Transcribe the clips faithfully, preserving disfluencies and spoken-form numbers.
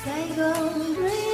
Sài Gòn Radio.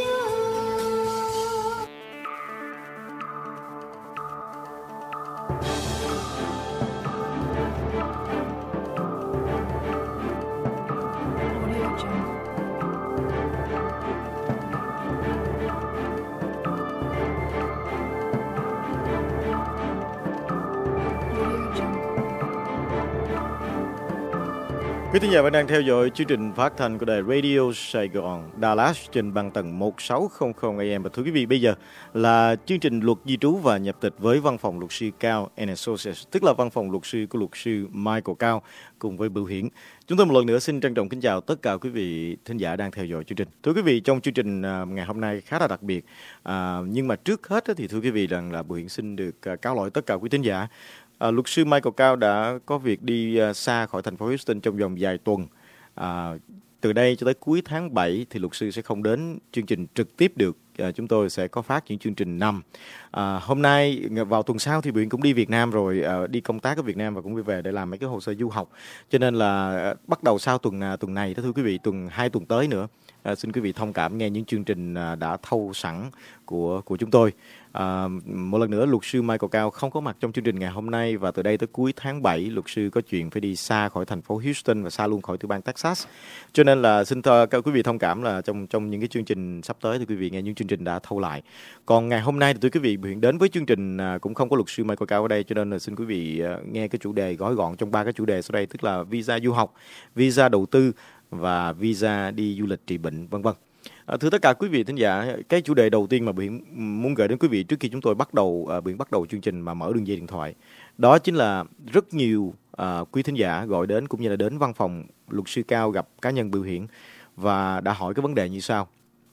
Quý thính giả vẫn đang theo dõi chương trình phát thanh của đài Radio Sài Gòn Dallas trên băng tần một sáu không không A M. Và thưa quý vị, bây giờ là chương trình luật di trú và nhập tịch với văn phòng luật sư Cao and Associates, tức là văn phòng luật sư của luật sư Michael Cao cùng với Bưu Hiển. Chúng tôi một lần nữa xin trân trọng kính chào tất cả quý vị thính giả đang theo dõi chương trình. Thưa quý vị, trong chương trình ngày hôm nay khá là đặc biệt, à, nhưng mà trước hết thì thưa quý vị rằng là Bưu Hiển xin được cáo lỗi tất cả quý thính giả. À, luật sư Michael Cao đã có việc đi uh, xa khỏi thành phố Houston trong vòng vài tuần. À, từ đây cho tới cuối tháng bảy thì luật sư sẽ không đến chương trình trực tiếp được. À, chúng tôi sẽ có phát những chương trình năm. À, hôm nay vào tuần sau thì Buyện cũng đi Việt Nam rồi, à, đi công tác ở Việt Nam và cũng đi về để làm mấy cái hồ sơ du học. Cho nên là à, bắt đầu sau tuần à, tuần này, đó thưa quý vị, tuần hai tuần tới nữa. À, xin quý vị thông cảm nghe những chương trình à, đã thâu sẵn của của chúng tôi. À, một lần nữa, luật sư Michael Cao không có mặt trong chương trình ngày hôm nay, và từ đây tới cuối tháng bảy luật sư có chuyện phải đi xa khỏi thành phố Houston và xa luôn khỏi tiểu bang Texas. Cho nên là xin thưa quý vị thông cảm là trong trong những cái chương trình sắp tới thì quý vị nghe những chương trình đã thâu lại. Còn ngày hôm nay thì thưa quý vị, hiện đến với chương trình à, cũng không có luật sư Michael Cao ở đây, cho nên là xin quý vị à, nghe cái chủ đề gói gọn trong ba cái chủ đề sau đây, tức là visa du học, visa đầu tư và visa đi du lịch trị bệnh, vân vân. À, thưa tất cả quý vị thính giả, cái chủ đề đầu tiên mà Biển muốn gửi đến quý vị trước khi chúng tôi bắt đầu uh, Biển bắt đầu chương trình mà mở đường dây điện thoại, đó chính là rất nhiều uh, quý thính giả gọi đến cũng như là đến văn phòng luật sư Cao gặp cá nhân Bưu Hiển và đã hỏi cái vấn đề như sau: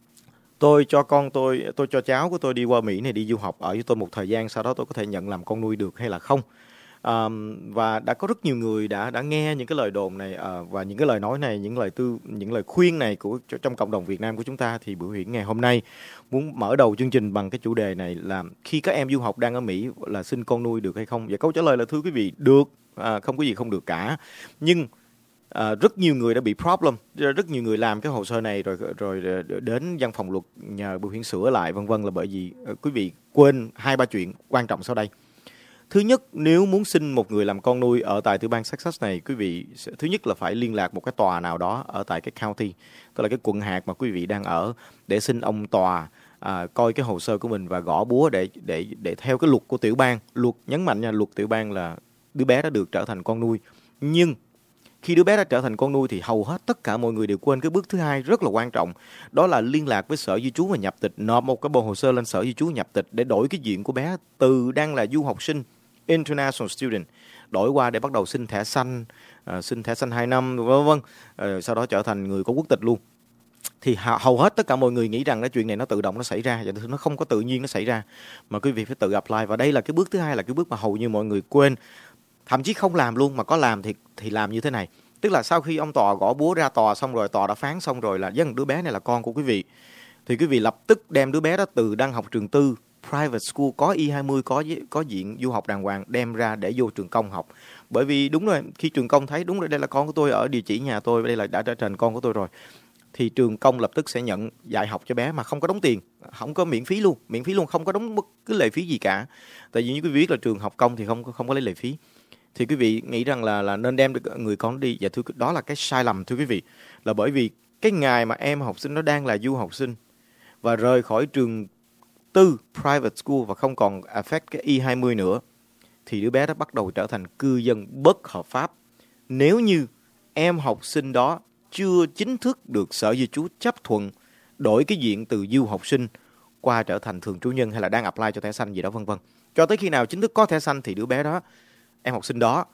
tôi cho con tôi, tôi cho cháu của tôi đi qua Mỹ này đi du học ở với tôi một thời gian, sau đó tôi có thể nhận làm con nuôi được hay là không? À, và đã có rất nhiều người đã đã nghe những cái lời đồn này à, và những cái lời nói này, những lời tư, những lời khuyên này của trong cộng đồng Việt Nam của chúng ta. Thì Bưu Hiển ngày hôm nay muốn mở đầu chương trình bằng cái chủ đề này là khi các em du học đang ở Mỹ là xin con nuôi được hay không? Và câu trả lời là thưa quý vị, được, à, không có gì không được cả. Nhưng à, rất nhiều người đã bị problem, rất nhiều người làm cái hồ sơ này rồi rồi đến văn phòng luật nhờ Bưu Hiển sửa lại vân vân là bởi vì à, quý vị quên hai ba chuyện quan trọng sau đây. Thứ nhất, nếu muốn xin một người làm con nuôi ở tại tiểu bang Texas này, quý vị sẽ, thứ nhất là phải liên lạc một cái tòa nào đó ở tại cái county, tức là cái quận hạt mà quý vị đang ở, để xin ông tòa à, coi cái hồ sơ của mình và gõ búa để để để theo cái luật của tiểu bang. Luật nhấn mạnh nha, luật tiểu bang là đứa bé đã được trở thành con nuôi. Nhưng khi đứa bé đã trở thành con nuôi thì hầu hết tất cả mọi người đều quên cái bước thứ hai rất là quan trọng, đó là liên lạc với sở di trú và nhập tịch, nộp một cái bộ hồ sơ lên sở di trú nhập tịch để đổi cái diện của bé từ đang là du học sinh international student đổi qua để bắt đầu xin thẻ xanh, uh, xin thẻ xanh hai năm vân vân, uh, sau đó trở thành người có quốc tịch luôn. Thì hầu hết tất cả mọi người nghĩ rằng cái chuyện này nó tự động nó xảy ra, và nó không có tự nhiên nó xảy ra, mà quý vị phải tự apply. Và đây là cái bước thứ hai, là cái bước mà hầu như mọi người quên, thậm chí không làm luôn, mà có làm thì thì làm như thế này. Tức là sau khi ông tòa gõ búa ra tòa xong rồi, tòa đã phán xong rồi là dân đứa bé này là con của quý vị, thì quý vị lập tức đem đứa bé đó từ đang học trường tư private school có I hai mươi, có có diện du học đàng hoàng, đem ra để vô trường công học. Bởi vì đúng rồi, khi trường công thấy đúng rồi, đây là con của tôi ở địa chỉ nhà tôi, đây là đã trở thành con của tôi rồi, thì trường công lập tức sẽ nhận dạy học cho bé mà không có đóng tiền, không có miễn phí luôn, miễn phí luôn, không có đóng bất cứ lệ phí gì cả. Tại vì như quý vị biết là trường học công thì không không có lấy lệ phí. Thì quý vị nghĩ rằng là là nên đem được người con đi, và thưa đó là cái sai lầm thưa quý vị, là bởi vì cái ngày mà em học sinh nó đang là du học sinh và rời khỏi trường tư private school và không còn affect cái I hai mươi nữa, thì đứa bé đó bắt đầu trở thành cư dân bất hợp pháp. Nếu như em học sinh đó chưa chính thức được sở di trú chấp thuận đổi cái diện từ du học sinh qua trở thành thường trú nhân hay là đang apply cho thẻ xanh gì đó vân vân, cho tới khi nào chính thức có thẻ xanh thì đứa bé đó, em học sinh đó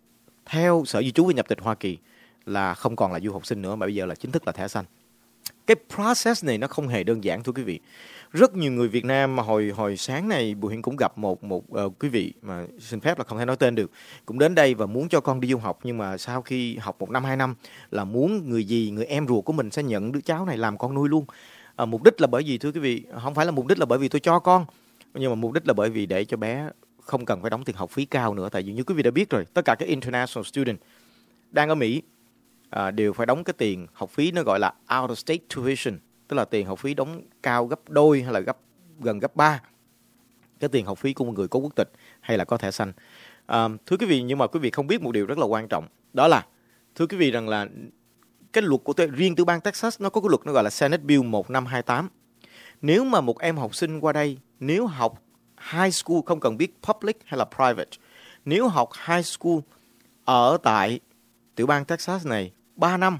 theo sở di trú và nhập tịch Hoa Kỳ là không còn là du học sinh nữa, mà bây giờ là chính thức là thẻ xanh. Cái process này nó không hề đơn giản thưa quý vị. Rất nhiều người Việt Nam mà hồi hồi sáng này Bùi Hiển cũng gặp một một uh, quý vị mà xin phép là không thể nói tên được, cũng đến đây và muốn cho con đi du học, nhưng mà sau khi học một năm hai năm là muốn người gì, người em ruột của mình sẽ nhận đứa cháu này làm con nuôi luôn. À, mục đích là bởi vì thưa quý vị, không phải là mục đích là bởi vì tôi cho con, nhưng mà mục đích là bởi vì để cho bé không cần phải đóng tiền học phí cao nữa. Tại vì như quý vị đã biết rồi, tất cả các international student đang ở Mỹ à, đều phải đóng cái tiền học phí, nó gọi là out of state tuition, tức là tiền học phí đóng cao gấp đôi hay là gấp gần gấp ba cái tiền học phí của một người có quốc tịch hay là có thẻ xanh. À, thưa quý vị, nhưng mà quý vị không biết một điều rất là quan trọng, đó là thưa quý vị rằng là cái luật của riêng tiểu bang Texas nó có cái luật nó gọi là Senate Bill một năm hai tám. Nếu mà một em học sinh qua đây, nếu học high school, không cần biết public hay là private, nếu học high school ở tại tiểu bang Texas này ba năm,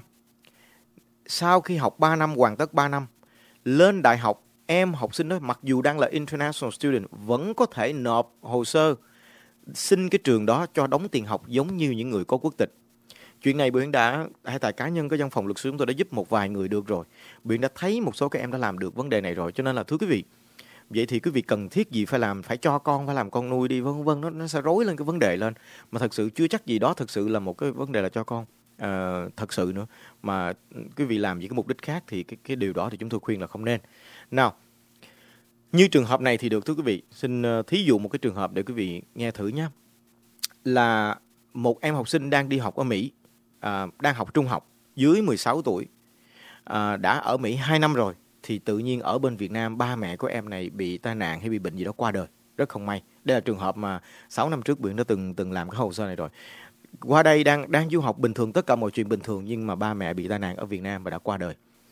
sau khi học ba năm, hoàn tất ba năm, lên đại học, em học sinh đó mặc dù đang là international student vẫn có thể nộp hồ sơ xin cái trường đó cho đóng tiền học giống như những người có quốc tịch. Chuyện này Buyện đã, hay tại cá nhân cái văn phòng luật sư chúng tôi đã giúp một vài người được rồi. Buyện đã thấy một số các em đã làm được vấn đề này rồi. Cho nên là thưa quý vị, vậy thì quý vị cần thiết gì phải làm, phải cho con, phải làm con nuôi đi, vân vân, nó, nó sẽ rối lên cái vấn đề lên. Mà thật sự chưa chắc gì đó thật sự là một cái vấn đề là cho con. À, thật sự nữa. Mà quý vị làm vì cái mục đích khác thì cái, cái điều đó thì chúng tôi khuyên là không nên. Nào, như trường hợp này thì được thưa quý vị. Xin uh, thí dụ một cái trường hợp để quý vị nghe thử nhé. Là một em học sinh đang đi học ở Mỹ, à, đang học trung học, dưới mười sáu tuổi, à, đã ở Mỹ hai năm rồi, thì tự nhiên ở bên Việt Nam ba mẹ của em này bị tai nạn hay bị bệnh gì đó qua đời, rất không may. Đây là trường hợp mà sáu năm trước Buyện đã từng từng làm cái hồ sơ này rồi. Qua đây đang đang du học bình thường, tất cả mọi chuyện bình thường, nhưng mà ba mẹ bị tai nạn ở Việt Nam và đã qua đời.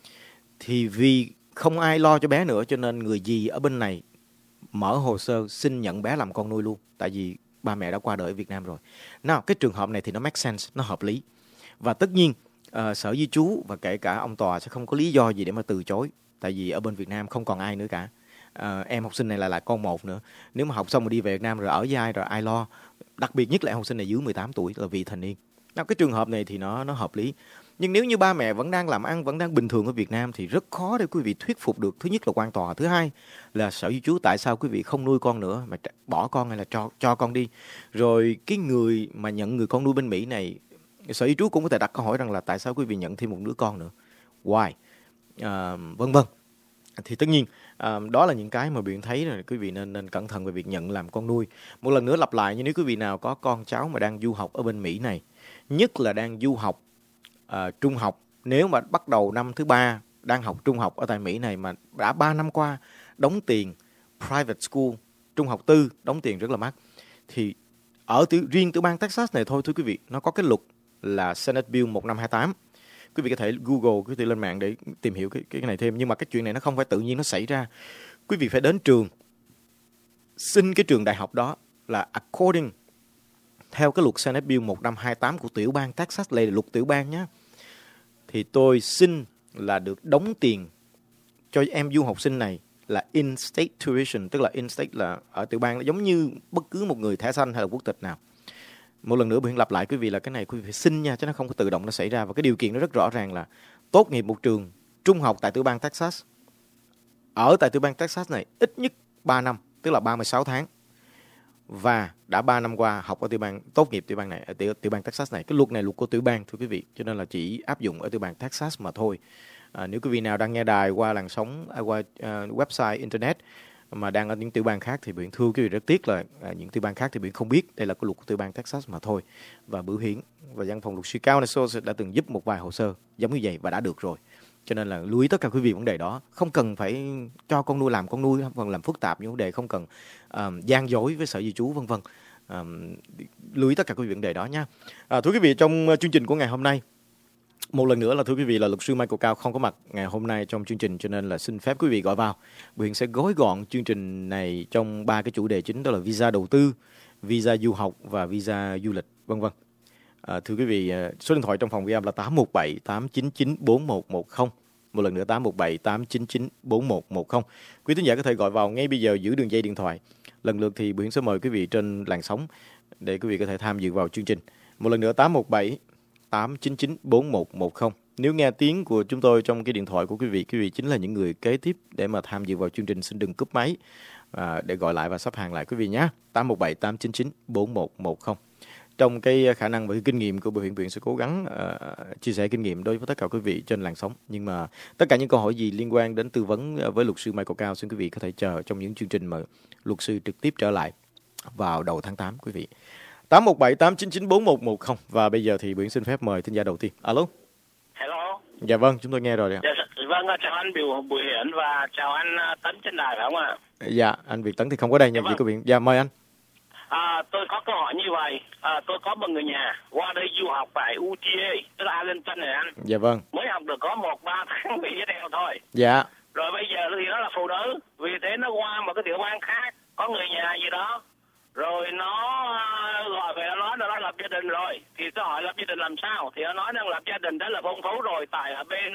Thì vì không ai lo cho bé nữa cho nên người dì ở bên này mở hồ sơ xin nhận bé làm con nuôi luôn, tại vì ba mẹ đã qua đời ở Việt Nam rồi. Nào, cái trường hợp này thì nó make sense, nó hợp lý. Và tất nhiên uh, Sở Di trú và kể cả ông tòa sẽ không có lý do gì để mà từ chối, tại vì ở bên Việt Nam không còn ai nữa cả. Uh, em học sinh này là là con một nữa. Nếu mà học xong rồi đi về Việt Nam rồi ở với ai rồi ai lo? Đặc biệt nhất là em học sinh này dưới mười tám tuổi, là vị thành niên. Nào, cái trường hợp này thì nó nó hợp lý. Nhưng nếu như ba mẹ vẫn đang làm ăn, vẫn đang bình thường ở Việt Nam thì rất khó để quý vị thuyết phục được. Thứ nhất là quan tòa, thứ hai là Sở Di trú tại sao quý vị không nuôi con nữa mà bỏ con hay là cho cho con đi. Rồi cái người mà nhận người con nuôi bên Mỹ này, Sở Di trú cũng có thể đặt câu hỏi rằng là tại sao quý vị nhận thêm một đứa con nữa, why, à, vân vân. Thì tất nhiên à, đó là những cái mà Biện thấy là quý vị nên nên cẩn thận về việc nhận làm con nuôi. Một lần nữa lặp lại, như nếu quý vị nào có con cháu mà đang du học ở bên Mỹ này, nhất là đang du học à, trung học, nếu mà bắt đầu năm thứ ba đang học trung học ở tại Mỹ này mà đã ba năm qua đóng tiền private school, trung học tư, đóng tiền rất là mắc, thì ở từ, riêng tiểu bang Texas này thôi thưa quý vị, nó có cái luật là Senate Bill một năm hai tám. Quý vị có thể Google, quý vị lên mạng để tìm hiểu cái, cái này thêm. Nhưng mà cái chuyện này nó không phải tự nhiên nó xảy ra. Quý vị phải đến trường, xin cái trường đại học đó là according, theo cái luật Senate Bill một năm hai tám của tiểu bang Texas, là luật tiểu bang nhé. Thì tôi xin là được đóng tiền cho em du học sinh này là in-state tuition, tức là in-state là ở tiểu bang, giống như bất cứ một người thẻ xanh hay là quốc tịch nào. Một lần nữa Buyện lặp lại quý vị là cái này quý vị phải xin nha, chứ nó không có tự động nó xảy ra. Và cái điều kiện nó rất rõ ràng là tốt nghiệp một trường trung học tại tiểu bang Texas, ở tại tiểu bang Texas này ít nhất ba năm, tức là ba mươi sáu tháng, và đã ba năm qua học ở tiểu bang, tốt nghiệp tiểu bang này, ở tiểu, tiểu bang Texas này. Cái luật này luật của tiểu bang thưa quý vị, cho nên là chỉ áp dụng ở tiểu bang Texas mà thôi. À, nếu quý vị nào đang nghe đài qua làn sóng, qua uh, website internet mà đang ở những tiểu bang khác thì Buyện thưa quý vị rất tiếc là à, những tiểu bang khác thì Buyện không biết. Đây là cái luật của tiểu bang Texas mà thôi. Và Bửu Hiển và văn phòng luật sư Cao Nassau đã từng giúp một vài hồ sơ giống như vậy và đã được rồi. Cho nên là lưu ý tất cả quý vị vấn đề đó, không cần phải cho con nuôi làm con nuôi, không cần làm phức tạp những vấn đề, không cần um, gian dối với Sở Di trú vân vân. Um, lưu ý tất cả quý vị vấn đề đó nha. À, thưa quý vị, trong chương trình của ngày hôm nay, một lần nữa là thưa quý vị là luật sư Michael Cao không có mặt ngày hôm nay trong chương trình, cho nên là xin phép quý vị gọi vào. Buyện sẽ gói gọn chương trình này trong ba cái chủ đề chính, đó là visa đầu tư, visa du học và visa du lịch vân vân. À, thưa quý vị, số điện thoại trong phòng ghi âm là tám một bảy tám chín chín bốn một một không. Một lần nữa tám một bảy tám chín chín bốn một một không. Quý thính giả có thể gọi vào ngay bây giờ, giữ đường dây điện thoại. Lần lượt thì Buyện sẽ mời quý vị trên làn sóng để quý vị có thể tham dự vào chương trình. Một lần nữa tám một bảy tám chín chín bốn một một không. Nếu nghe tiếng của chúng tôi trong cái điện thoại của quý vị, quý vị chính là những người kế tiếp để mà tham dự vào chương trình. Xin đừng cúp máy à, để gọi lại và sắp hàng lại quý vị nhé. tám một bảy tám chín chín bốn một một không. Trong cái khả năng và cái kinh nghiệm của Bảo hiểm Viện sẽ cố gắng uh, chia sẻ kinh nghiệm đối với tất cả quý vị trên làn sóng. Nhưng mà tất cả những câu hỏi gì liên quan đến tư vấn với luật sư Michael Cao, xin quý vị có thể chờ trong những chương trình mà luật sư trực tiếp trở lại vào đầu tháng tám quý vị. tám một bảy tám chín chín bốn một một không. Và bây giờ thì Biển xin phép mời thính giả đầu tiên. Alo. Dạ vâng, chúng tôi nghe rồi. Dạ, vâng, chào anh Biểu Bùi Hiển và chào anh Tấn trên đài phải không ạ? Dạ, anh Việt Tấn thì không có đây, nhưng dạ chỉ có Việt. Dạ, mời anh. À, tôi có câu hỏi như vậy. À, tôi có một người nhà qua đây du học tại u tê a, tức là Arlington này anh. Dạ vâng. Mới học được có một ba tháng bị với đeo thôi. Dạ. Rồi bây giờ thì nó là phụ nữ, vì thế nó qua một cái tiểu bang khác, có người nhà gì đó. Rồi nó gọi về nó nói là nó lập gia đình rồi. Thì tôi hỏi lập gia đình làm sao? Thì nó nói đang lập gia đình đó là phong phú rồi, tại ở bên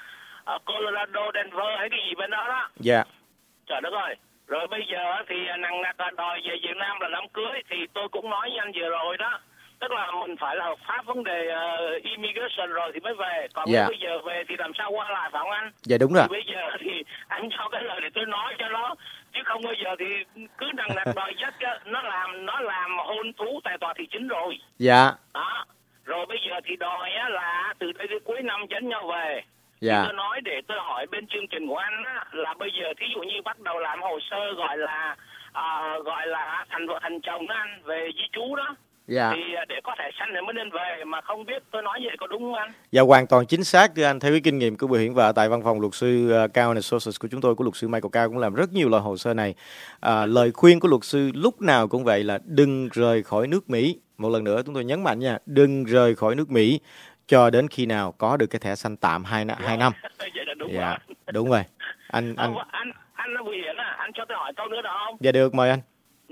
uh, Colorado, Denver hay cái gì bên đó đó. Dạ. Trời đất ơi. Rồi bây giờ thì nặng nặc đòi về Việt Nam là đám cưới, thì tôi cũng nói với anh vừa rồi đó. Tức là mình phải là hợp pháp vấn đề uh, immigration rồi thì mới về. Còn dạ. bây giờ về thì làm sao qua lại phải không anh? Dạ đúng rồi. Thì bây giờ thì anh cho cái lời để tôi nói cho nó. Chứ không bây giờ thì cứ nặng nặc đòi dắt nó làm nó làm hôn thú tại tòa thị chính rồi. Dạ. Đó. Rồi bây giờ thì đòi á, là từ đây đến cuối năm dẫn nhau về. Dạ. Tôi nói để tôi hỏi bên chương trình của anh á, là bây giờ thí dụ như bắt đầu làm hồ sơ gọi là à, gọi là thành vợ thành chồng đó anh, về di trú đó. Dạ. Thì để có thể sanh thì mới nên về, mà không biết tôi nói vậy có đúng không anh? Dạ hoàn toàn chính xác thưa anh. Theo cái kinh nghiệm của Bùi Hiển và tại văn phòng luật sư uh, Cao and Associates của chúng tôi, của luật sư Michael Cao cũng làm rất nhiều loại hồ sơ này. À, lời khuyên của luật sư lúc nào cũng vậy là đừng rời khỏi nước Mỹ. Một lần nữa chúng tôi nhấn mạnh nha, đừng rời khỏi nước Mỹ cho đến khi nào có được cái thẻ xanh tạm hai năm. Hai năm. Vậy là đúng dạ, rồi. đúng rồi. Anh anh à, anh anh Bùi Hiển à, anh cho tôi hỏi câu nữa được không? Dạ được, mời anh.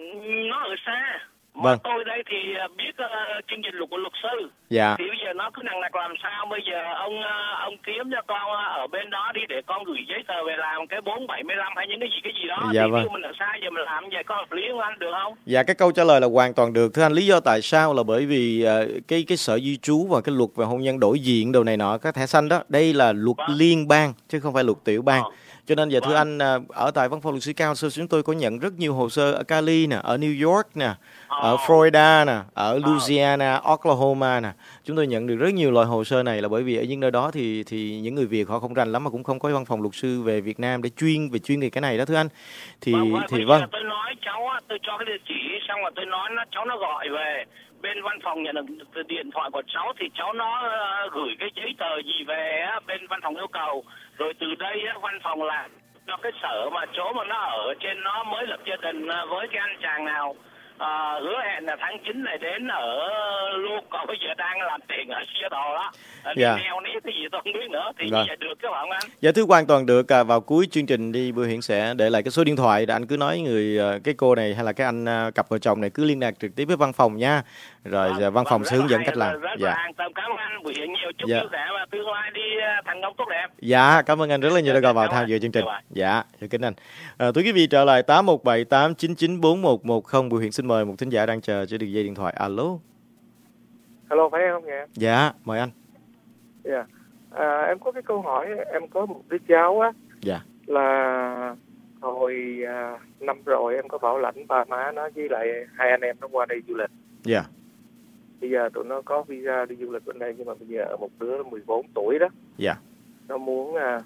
Nó ở xa. Mà vâng. tôi đây thì biết uh, chương trình luật của luật sư. Dạ. Thì bây giờ nó cứ nặng nặc làm sao bây giờ ông uh, ông kiếm cho con uh, ở bên đó đi để con gửi giấy tờ về làm cái bốn bảy mươi lăm hay những cái gì cái gì đó. Dạ thì vâng. nếu mình ở xa giờ mình làm vậy có hợp lý không anh, được không? Dạ cái câu trả lời là hoàn toàn được thưa anh. Lý do tại sao là bởi vì uh, cái cái sở di trú và cái luật về hôn nhân đổi diện đồ này nọ, các thẻ xanh đó, đây là luật vâng. liên bang chứ không phải luật tiểu bang. Ờ. Cho nên giờ thưa vâng. anh, ở tại văn phòng luật sư Cao chúng tôi có nhận rất nhiều hồ sơ ở Cali nè, ở New York nè, ở Florida nè, ở Louisiana, Oklahoma nè. Chúng tôi nhận được rất nhiều loại hồ sơ này là bởi vì ở những nơi đó thì thì những người Việt họ không rành lắm, mà cũng không có văn phòng luật sư về Việt Nam để chuyên về chuyên về cái này đó thưa anh. Thì vâng, vâng, thì vâng. Tôi nói cháu, tôi cho cái địa chỉ xong rồi tôi nói nó, cháu nó gọi về bên văn phòng nhận được điện thoại của cháu thì cháu nó uh, gửi cái giấy tờ gì về uh, bên văn phòng yêu cầu, rồi từ đây uh, văn phòng làm cho cái sở mà chỗ mà nó ở trên nó mới lập gia đình uh, với cái anh chàng nào uh, hứa hẹn là tháng chín này đến ở luôn, còn bây giờ đang làm tiền ở Seattle đó. Uh, dạ. Neo ní cái gì tôi không biết nữa thì vâng. vậy được các bạn anh? Dạ thưa hoàn toàn được. À, vào cuối chương trình đi Bùi Hiển sẽ để lại cái số điện thoại để anh cứ nói người cái cô này hay là cái anh cặp vợ chồng này cứ liên lạc trực tiếp với văn phòng nha. Rồi vâng, văn phòng vâng, sẽ hướng dẫn cách làm. Rất dạ. là an tâm, cảm ơn anh Bùi Hiển nhiều, chúc dạ. sức khỏe và tương lai đi thành công tốt đẹp. Dạ, cảm ơn anh rất là nhiều đã gọi vào tham dự chương trình. Dạ, thưa kính anh. À, thưa quý vị, trở lại tám một bảy tám chín chín bốn một một không. Bùi Hiển xin mời một thính giả đang chờ trên đường dây điện thoại. Alo. Alo, phải không nghe? Dạ, mời anh. Dạ. À, em có cái câu hỏi, em có một đứa cháu á. Dạ. Là hồi à, năm rồi em có bảo lãnh ba má nó với lại hai anh em nó qua đây du lịch. Dạ. Bây giờ tụi nó có visa đi du lịch bên đây, nhưng mà bây giờ một đứa mười bốn tuổi đó. Dạ. Nó muốn à,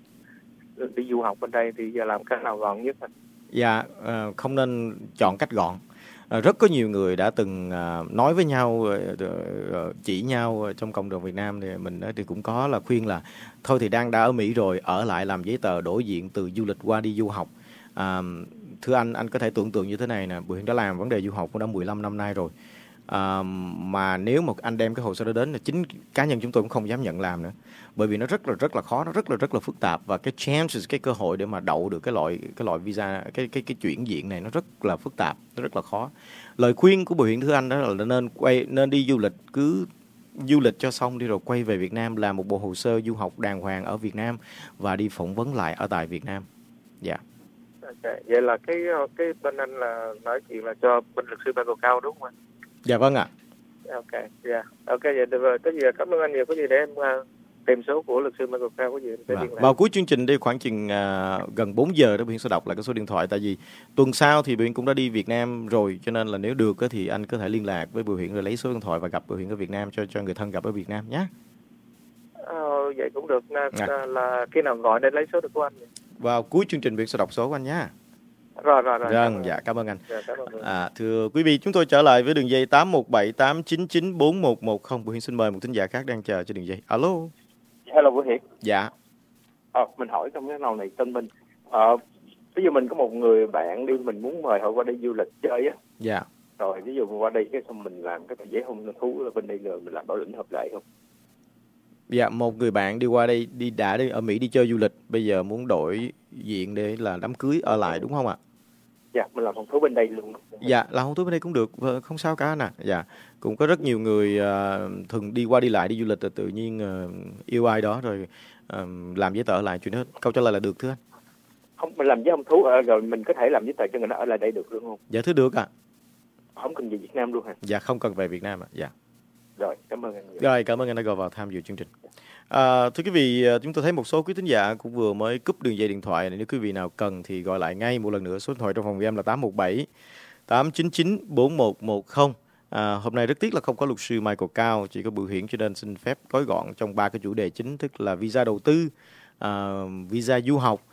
đi du học bên đây thì giờ làm cách nào gọn nhất? Dạ, à, không nên chọn cách gọn. À, rất có nhiều người đã từng à, nói với nhau, à, chỉ nhau trong cộng đồng Việt Nam thì mình thì cũng có là khuyên là thôi thì đang đã ở Mỹ rồi, ở lại làm giấy tờ đổi diện từ du lịch qua đi du học. À, thưa anh, anh có thể tưởng tượng như thế này nè, Bùi Hiển đã làm vấn đề du học cũng đã mười lăm năm nay rồi. À, mà nếu mà anh đem cái hồ sơ đó đến là chính cá nhân chúng tôi cũng không dám nhận làm nữa, bởi vì nó rất là rất là khó, nó rất là rất là phức tạp, và cái chances, cái cơ hội để mà đậu được cái loại cái loại visa, cái cái cái chuyển diện này nó rất là phức tạp, nó rất là khó. Lời khuyên của Bùi Hiển thưa anh đó là nên quay nên đi du lịch, cứ du lịch cho xong đi rồi quay về Việt Nam làm một bộ hồ sơ du học đàng hoàng ở Việt Nam và đi phỏng vấn lại ở tại Việt Nam. Dạ. Yeah. Okay. Vậy là cái cái bên anh là nói chuyện là cho bên luật sư Michael Cao đúng không anh? Dạ vâng ạ. Ok, dạ. Yeah. Ok, vậy được rồi. Cái gì cảm ơn anh nhiều. Có gì để em uh, tìm số của luật sư Michael Cao, có gì em sẽ liên lạc. Vào cuối chương trình đi khoảng chừng uh, gần bốn giờ đó Bùi Hiển sẽ đọc lại cái số điện thoại, tại vì tuần sau thì Bùi Hiển cũng đã đi Việt Nam rồi, cho nên là nếu được thì anh có thể liên lạc với Bùi Hiển rồi lấy số điện thoại và gặp Bùi Hiển ở Việt Nam, cho cho người thân gặp ở Việt Nam nhé. Ờ, vậy cũng được. Là, à. là khi nào gọi nên lấy số được của anh? Vào cuối chương trình Bùi Hiển sẽ đọc số của anh nhé. Rồi, rồi, rồi. Vâng, dạ, cảm ơn anh. Dạ, cảm ơn. À, thưa quý vị, chúng tôi trở lại với đường dây tám một bảy tám chín chín bốn một một không. Bùi Hiển xin mời một thính giả khác đang chờ trên đường dây. Alo. Dạ, Hello Vũ Hiển. Dạ. Ờ, mình hỏi trong cái nào này tên mình. Ờ, ví dụ mình có một người bạn đi, mình muốn mời họ qua đây du lịch chơi á. Dạ. Rồi ví dụ qua đây cái xong mình làm cái tờ giấy hôn thú ở bên đây rồi mình làm bảo lãnh hợp lệ không? Dạ, một người bạn đi qua đây đi đã đi ở Mỹ đi chơi du lịch, bây giờ muốn đổi diện để là đám cưới ở lại đúng không ạ? Dạ, mình làm hôn thú bên đây luôn. Dạ, làm hôn thú bên đây cũng được, không sao cả nè. Dạ, cũng có rất nhiều người uh, thường đi qua đi lại đi du lịch rồi tự nhiên uh, yêu ai đó rồi uh, làm giấy tờ lại chuyện hết. Câu trả lời là được thưa anh. Không, mình làm với hôn thú uh, rồi mình có thể làm giấy tờ cho người đó ở lại đây được luôn không? Dạ thưa được ạ. À. Không cần về Việt Nam luôn hả? Dạ không cần về Việt Nam ạ. À. Dạ. Rồi, cảm ơn anh. Rồi, cảm ơn anh đã gọi vào tham dự chương trình. À, thưa quý vị, chúng tôi thấy một số quý thính giả cũng vừa mới cúp đường dây điện thoại này. Nếu quý vị nào cần thì gọi lại ngay một lần nữa. Số điện thoại trong phòng em là tám một bảy tám chín chín bốn một một không. À, hôm nay rất tiếc là không có luật sư Michael Cao, chỉ có Bửu Hiển, cho nên xin phép gói gọn trong ba cái chủ đề chính, tức là visa đầu tư, à, visa du học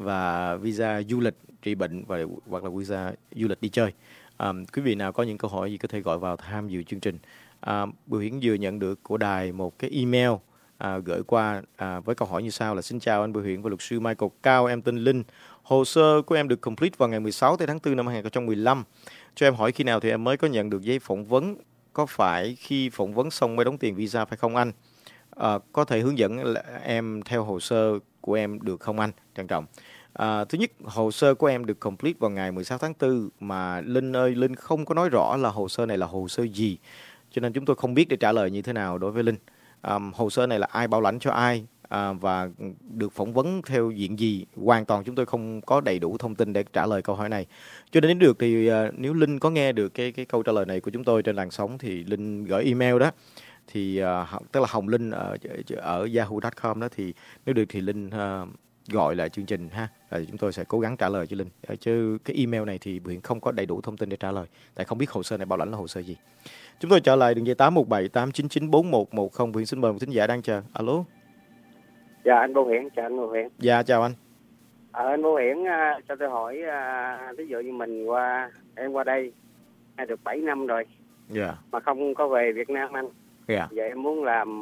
và visa du lịch trị bệnh và hoặc là visa du lịch đi chơi. À, quý vị nào có những câu hỏi gì có thể gọi vào tham dự chương trình. À, Bửu Hiển vừa nhận được của đài một cái email à, gửi qua à, với câu hỏi như sau là: xin chào anh Bửu Hiển và luật sư Michael Cao, em tên Linh. Hồ sơ của em được complete vào ngày mười sáu tháng tư năm hai nghìn không trăm mười lăm. Cho em hỏi khi nào thì em mới có nhận được giấy phỏng vấn? Có phải khi phỏng vấn xong mới đóng tiền visa phải không anh? À, có thể hướng dẫn em theo hồ sơ của em được không anh? Trân trọng. À, thứ nhất, hồ sơ của em được complete vào ngày mười sáu tháng tư mà Linh ơi, Linh không có nói rõ là hồ sơ này là hồ sơ gì. Cho nên chúng tôi không biết để trả lời như thế nào đối với Linh. À, hồ sơ này là ai bảo lãnh cho ai à, và được phỏng vấn theo diện gì, hoàn toàn chúng tôi không có đầy đủ thông tin để trả lời câu hỏi này. Cho nên đến được thì à, nếu Linh có nghe được cái cái câu trả lời này của chúng tôi trên làn sóng thì Linh gửi email đó, thì à, tức là Hồng Linh ở ở yahoo chấm com đó, thì nếu được thì Linh à, gọi lại chương trình ha, rồi chúng tôi sẽ cố gắng trả lời cho Linh. Chứ cái email này thì Bửu Hiển không có đầy đủ thông tin để trả lời, tại không biết hồ sơ này bảo lãnh là hồ sơ gì. Chúng tôi trở lại đường dây tám một bảy tám chín chín bốn một một không. Bửu Hiển xin mời một thính giả đang chờ. Alo. Dạ anh Bửu Hiển, chào anh Bửu Hiển. Dạ chào anh. À, anh Bửu Hiển uh, cho tôi hỏi, uh, ví dụ như mình qua em qua đây được bảy năm rồi. Dạ. Yeah. Mà không có về Việt Nam anh. Dạ. Yeah. Vậy em muốn làm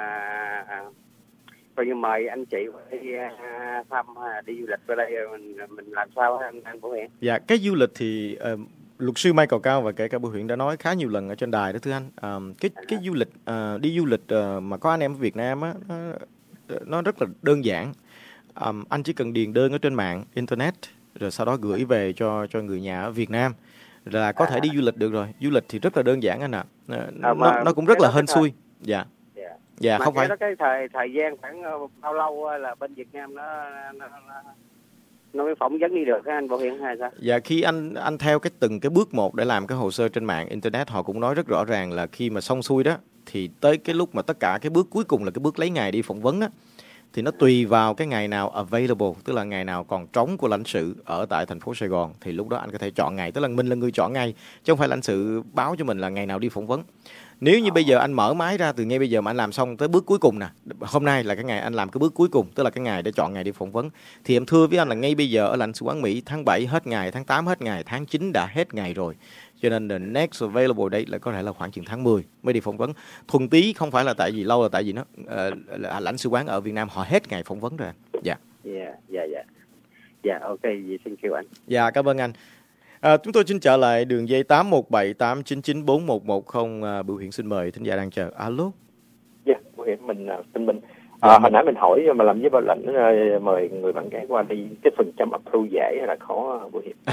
uh, coi như mời anh chị đi uh, thăm uh, đi du lịch qua đây, mình mình làm sao anh anh Bửu Hiển? Dạ, cái du lịch thì uh, luật sư Michael Cao và kể cả Bửu Hiển đã nói khá nhiều lần ở trên đài đó thưa anh. Uh, cái cái du lịch uh, đi du lịch uh, mà có anh em ở Việt Nam á, nó, nó rất là đơn giản. Um, anh chỉ cần điền đơn ở trên mạng internet rồi sau đó gửi về cho cho người nhà ở Việt Nam là có thể đi du lịch được rồi. Du lịch thì rất là đơn giản anh ạ. À. Nó, nó, nó cũng rất là hên xui. Dạ. Dạ. Dạ mà không phải. Đó cái thời thời gian khoảng bao lâu là bên Việt Nam nó nó, nó nó mới phỏng vấn đi được các anh Bửu Hiển hay sao? Dạ, khi anh anh theo cái từng cái bước một để làm cái hồ sơ trên mạng internet, họ cũng nói rất rõ ràng là khi mà xong xuôi đó thì tới cái lúc mà tất cả cái bước cuối cùng là cái bước lấy ngày đi phỏng vấn á, thì nó tùy vào cái ngày nào available, tức là ngày nào còn trống của lãnh sự ở tại thành phố Sài Gòn, thì lúc đó anh có thể chọn ngày, tức là mình là người chọn ngày chứ không phải lãnh sự báo cho mình là ngày nào đi phỏng vấn. Nếu như bây giờ anh mở máy ra từ ngay bây giờ mà anh làm xong tới bước cuối cùng nè, hôm nay là cái ngày anh làm cái bước cuối cùng, tức là cái ngày để chọn ngày đi phỏng vấn, thì em thưa với anh là ngay bây giờ ở lãnh sự quán Mỹ tháng bảy hết ngày, tháng tám hết ngày, tháng chín đã hết ngày rồi. Cho nên the next available date là có thể là khoảng chừng tháng mười mới đi phỏng vấn. Thuần tí không phải là tại vì lâu, là tại vì nó uh, lãnh sự quán ở Việt Nam họ hết ngày phỏng vấn rồi. Dạ. Dạ, dạ, dạ. Dạ, ok, vậy xin kêu anh. Dạ, cảm ơn anh. À, chúng tôi xin trở lại đường dây tám một bảy tám chín chín bốn một một không. À, Bửu Hiển xin mời thính giả đang chờ. Alo. Dạ, yeah, Bửu Hiển mình tên mình. À, dạ, hồi nãy mình hỏi mà làm với bảo lãnh mời người bạn gái qua đi, cái phần trăm approve dễ hay là khó Bửu Hiển?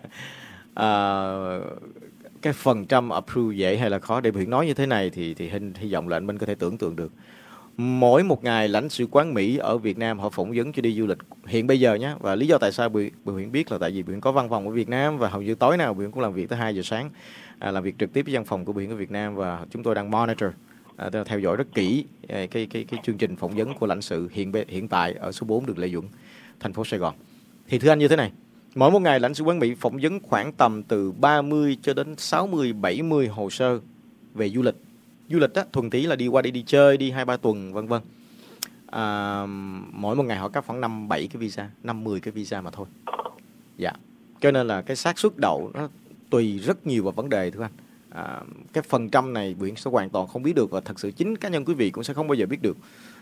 à, cái phần trăm approve dễ hay là khó để Bửu Hiển nói như thế này thì thì hy, hy vọng là anh Minh có thể tưởng tượng được. Mỗi một ngày lãnh sự quán Mỹ ở Việt Nam họ phỏng vấn cho đi du lịch hiện bây giờ nhé, và lý do tại sao Bửu Hiển biết là tại vì Bửu Hiển có văn phòng ở Việt Nam và hầu như tối nào Bửu Hiển cũng làm việc tới hai giờ sáng, à, làm việc trực tiếp với văn phòng của Bửu Hiển ở Việt Nam, và chúng tôi đang monitor, à, theo dõi rất kỹ cái cái cái chương trình phỏng vấn của lãnh sự hiện hiện tại ở số bốn đường Lê Duẩn, thành phố Sài Gòn. Thì thưa anh như thế này, mỗi một ngày lãnh sự quán Mỹ phỏng vấn khoảng tầm từ ba mươi cho đến sáu mươi, bảy mươi hồ sơ về du lịch. Du lịch á, thuần tí là đi qua đây đi chơi, đi hai ba tuần vân vân. À, mỗi một ngày họ cấp khoảng năm bảy cái visa, năm mười cái visa mà thôi. Dạ. Cho nên là cái xác suất đậu nó tùy rất nhiều vào vấn đề thưa anh. À, cái phần trăm này Bửu Hiển sẽ hoàn toàn không biết được, và thật sự chính cá nhân quý vị cũng sẽ không bao giờ biết được.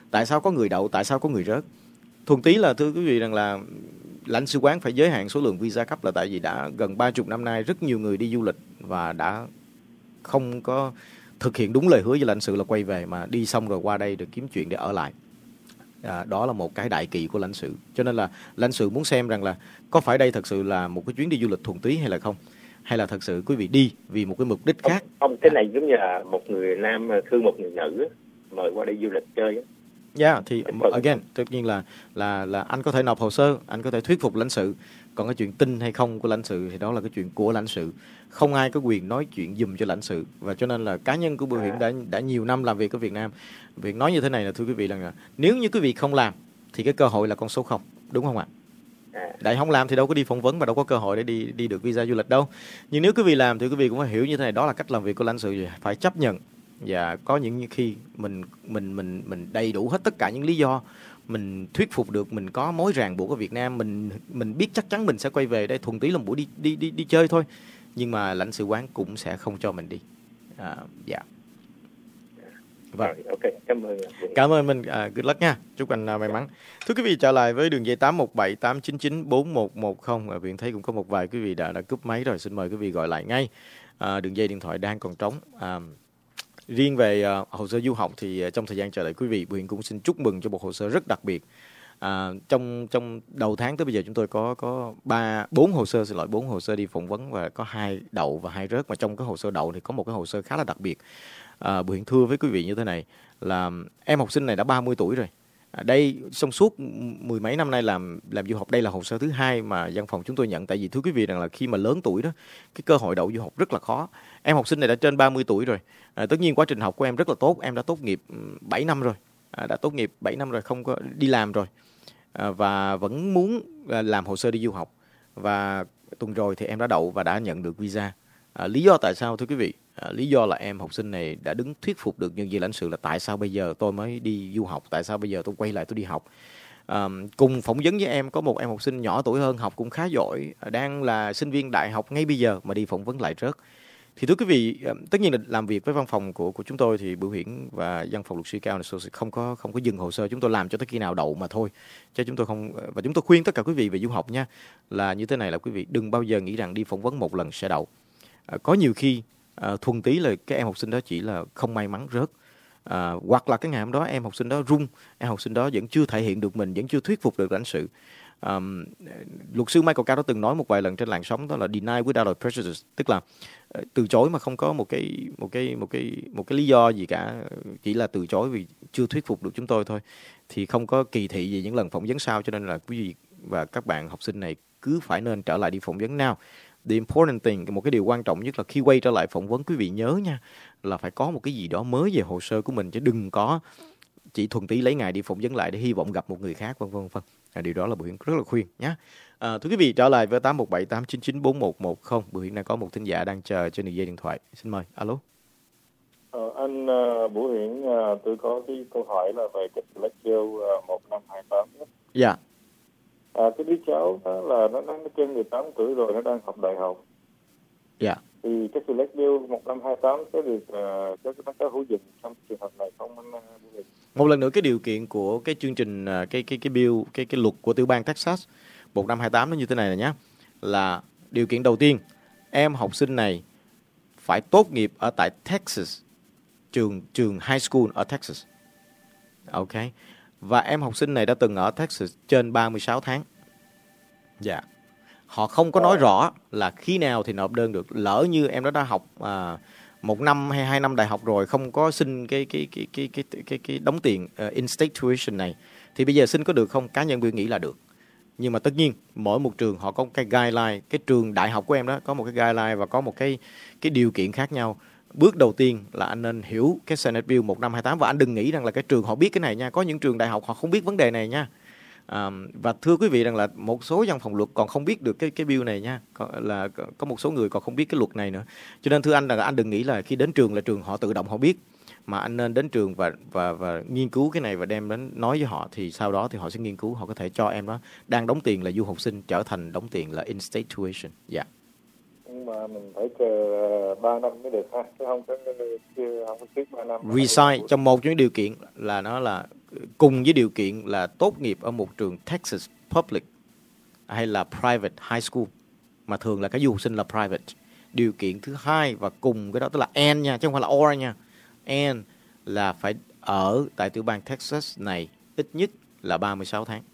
Tại sao có người đậu, tại sao có người rớt? Thuần túy là thưa quý vị rằng là lãnh sự quán phải giới hạn số lượng visa cấp là tại vì đã gần ba mươi năm nay rất nhiều người đi du lịch và đã không có thực hiện đúng lời hứa với lãnh sự là quay về, mà đi xong rồi qua đây được kiếm chuyện để ở lại. À, đó là một cái đại kỵ của lãnh sự. Cho nên là lãnh sự muốn xem rằng là có phải đây thật sự là một cái chuyến đi du lịch thuần túy hay là không, hay là thật sự quý vị đi vì một cái mục đích khác. Không, cái này giống như là một người nam thương một người nữ mời qua đây du lịch chơi á. Yeah, thì again, tất nhiên là là là anh có thể nộp hồ sơ, anh có thể thuyết phục lãnh sự. Còn cái chuyện tin hay không của lãnh sự thì đó là cái chuyện của lãnh sự. Không ai có quyền nói chuyện giùm cho lãnh sự. Và cho nên là cá nhân của Bưu Hiển đã đã nhiều năm làm việc ở Việt Nam. Việc nói như thế này là thưa quý vị là nếu như quý vị không làm thì cái cơ hội là con số không, đúng không ạ? Đại không làm thì đâu có đi phỏng vấn và đâu có cơ hội để đi đi được visa du lịch đâu. Nhưng nếu quý vị làm thì quý vị cũng phải hiểu như thế này, đó là cách làm việc của lãnh sự, phải chấp nhận. Và có những khi mình mình mình mình đầy đủ hết tất cả những lý do, mình thuyết phục được, mình có mối ràng buộc ở Việt Nam, mình mình biết chắc chắn mình sẽ quay về đây thuần túy là một buổi đi đi đi đi chơi thôi, nhưng mà lãnh sự quán cũng sẽ không cho mình đi. À, dạ. Vâng. Ok, cảm ơn. Cảm ơn mình. À, good luck nha. Chúc anh uh, may mắn. Thưa quý vị, trở lại với đường dây tám một bảy tám chín chín bốn một một không. Ở Viện thấy cũng có một vài quý vị đã đã cúp máy rồi, xin mời quý vị gọi lại ngay. À, đường dây điện thoại đang còn trống. À, riêng về uh, hồ sơ du học thì uh, trong thời gian chờ đợi quý vị, Viện cũng xin chúc mừng cho một hồ sơ rất đặc biệt. À, trong trong đầu tháng tới bây giờ chúng tôi có có ba bốn hồ sơ, xin lỗi bốn hồ sơ đi phỏng vấn và có hai đậu và hai rớt. Mà trong cái hồ sơ đậu thì có một cái hồ sơ khá là đặc biệt. À, Bưu Hiển thưa với quý vị như thế này là em học sinh này đã ba mươi tuổi rồi. À, đây trong suốt mười mấy năm nay làm làm du học, đây là hồ sơ thứ hai mà văn phòng chúng tôi nhận. Tại vì thưa quý vị rằng là khi mà lớn tuổi đó, cái cơ hội đậu du học rất là khó. Em học sinh này đã trên ba mươi tuổi rồi. À, tất nhiên quá trình học của em rất là tốt, em đã tốt nghiệp bảy năm rồi, à, đã tốt nghiệp bảy năm rồi, không có đi làm rồi, à, và vẫn muốn làm hồ sơ đi du học. Và tuần rồi thì em đã đậu và đã nhận được visa. À, lý do tại sao thưa quý vị? À, lý do là em học sinh này đã đứng thuyết phục được nhân viên lãnh sự là tại sao bây giờ tôi mới đi du học, tại sao bây giờ tôi quay lại tôi đi học. À, cùng phỏng vấn với em có một em học sinh nhỏ tuổi hơn, học cũng khá giỏi, đang là sinh viên đại học ngay bây giờ mà đi phỏng vấn lại rớt. Thì thưa quý vị, tất nhiên là làm việc với văn phòng của của chúng tôi thì Bưu Hiển và văn phòng luật sư cao này không có không có dừng hồ sơ, chúng tôi làm cho tới khi nào đậu mà thôi. Chứ chúng tôi không, và chúng tôi khuyên tất cả quý vị về du học nha, là như thế này là quý vị đừng bao giờ nghĩ rằng đi phỏng vấn một lần sẽ đậu. À, có nhiều khi à, thuần túy là cái em học sinh đó chỉ là không may mắn rớt, à, hoặc là cái ngày hôm đó em học sinh đó run, em học sinh đó vẫn chưa thể hiện được mình, vẫn chưa thuyết phục được lãnh sự. À, luật sư Michael Cao đã từng nói một vài lần trên làn sóng, đó là deny without a prejudice, tức là từ chối mà không có một cái một cái một cái một cái lý do gì cả, chỉ là từ chối vì chưa thuyết phục được chúng tôi thôi, thì không có kỳ thị gì những lần phỏng vấn sau. Cho nên là quý vị và các bạn học sinh này cứ phải nên trở lại đi phỏng vấn nào. The important thing, một cái điều quan trọng nhất là khi quay trở lại phỏng vấn, quý vị nhớ nha, là phải có một cái gì đó mới về hồ sơ của mình, chứ đừng có chỉ thuần túy lấy ngày đi phỏng vấn lại để hy vọng gặp một người khác, vân vân vân. À, điều đó là Bưu Hiển rất là khuyên nhé. À, thưa quý vị, trở lại với tám một bảy tám chín chín bốn một một không. Bưu Hiển đang có một thính giả đang chờ trên đường dây điện thoại. Xin mời. Alo. Ờ, anh uh, Bưu Hiển, uh, tôi có cái câu hỏi là về cái Selectio uh, một năm hai tám. Dạ. À, cái đứa cháu đó là nó nó trên mười tám tuổi rồi, nó đang học đại học. Dạ. Thì cái Selectio một năm hai tám sẽ được uh, có nó có hữu dụng trong trường hợp này không anh Bưu Hiển? Một lần nữa, cái điều kiện của cái chương trình cái cái cái bill cái cái luật của tiểu bang Texas một năm hai tám nó như thế này là nhé, là điều kiện đầu tiên, em học sinh này phải tốt nghiệp ở tại Texas, trường trường high school ở Texas. Ok. Và em học sinh này đã từng ở Texas trên ba mươi sáu tháng. Dạ. Họ không có nói rõ là khi nào thì nộp đơn được. Lỡ như em đó đã học à, một năm hay hai năm đại học rồi, không có xin cái cái cái cái cái cái, cái, cái đóng tiền uh, in-state tuition này, thì bây giờ xin có được không? Cá nhân Bill nghĩ là được. Nhưng mà tất nhiên mỗi một trường họ có một cái guideline, cái trường đại học của em đó có một cái guideline và có một cái cái điều kiện khác nhau. Bước đầu tiên là anh nên hiểu cái Senate Bill một năm hai tám, và anh đừng nghĩ rằng là cái trường họ biết cái này nha. Có những trường đại học họ không biết vấn đề này nha. À, và thưa quý vị rằng là một số văn phòng luật còn không biết được cái cái bill này nha, có, là có một số người còn không biết cái luật này nữa. Cho nên thưa anh là anh đừng nghĩ là khi đến trường là trường họ tự động họ biết, mà anh nên đến trường và và và nghiên cứu cái này và đem đến nói với họ, thì sau đó thì họ sẽ nghiên cứu, họ có thể cho em đó đang đóng tiền là du học sinh trở thành đóng tiền là in-state tuition. Dạ. Nhưng mà mình phải chờ ba năm mới được ha, chứ không có chưa không có trước ba năm. Reside trong một trong những điều kiện là nó là cùng với điều kiện là tốt nghiệp ở một trường Texas Public hay là Private High School, mà thường là cái du học sinh là private. Điều kiện thứ hai và cùng cái đó tức là and nha, chứ không phải là or nha. And là phải ở tại tiểu bang Texas này ít nhất là ba mươi sáu tháng.